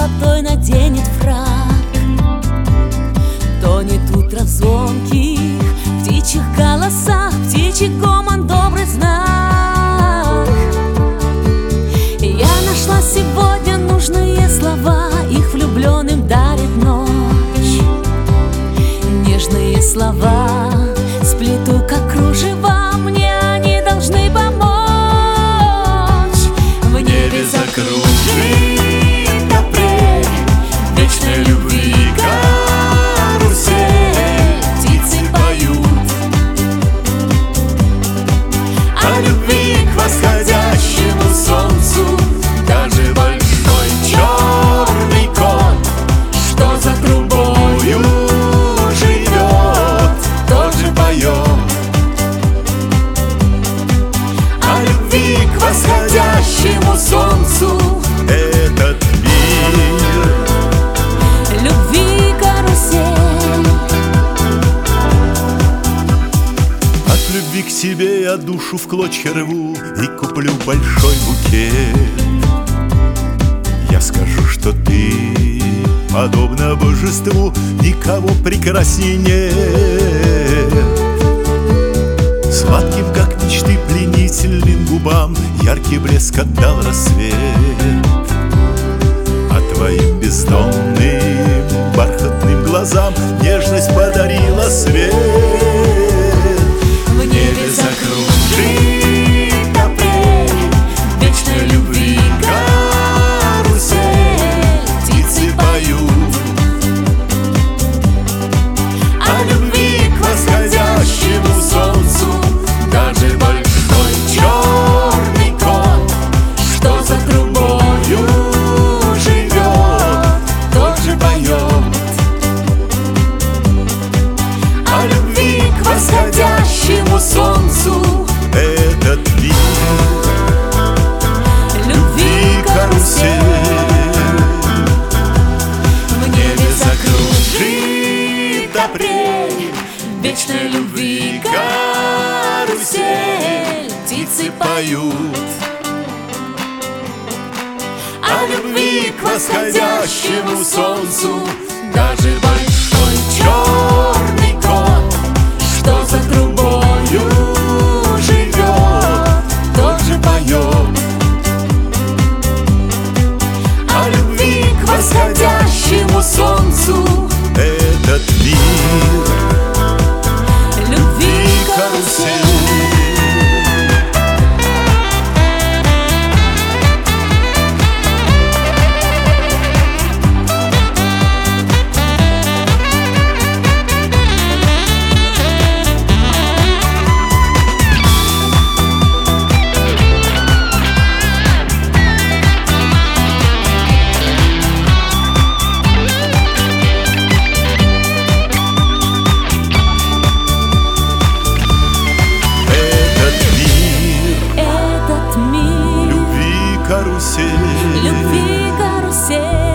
золотой наденет фрак. Тонет утро в звонких птичьих голосах, птичий гомон добрый знак. Я нашла сегодня нужные слова, их влюбленным дарит ночь. Нежные слова сплету, как кружева, мне они должны помочь. В небе закружит апрель вечной любви карусель, птицы поют о любви к восходящему солнцу. Даже большой черный кот, что за трубою живет, тоже поет о любви к восходящему солнцу. Этот мир любви карусель. от любви к себе я душу в клочья рву и куплю большой букет. Я скажу, что ты, подобно божеству, никого прекрасней нет. Сладким, как мечты, пленительным губам яркий блеск отдал рассвет, а твоим бездонным бархатным глазам нежность подарила свет. В небе закружит апрель вечной любви карусель, птицы поют о любви к восходящему солнцу. Даже большой черный кот, что за трубою живет, тоже поет о любви к восходящему солнцу. Этот мир Любви карусель. В небе закружит апрель вечной любви карусель, птицы поют о любви к восходящему солнцу. Даже большой черный кот, что за трубою живет, тоже поет о любви к восходящему солнцу. Этот мир Любви карусель. карусель. Любви карусель.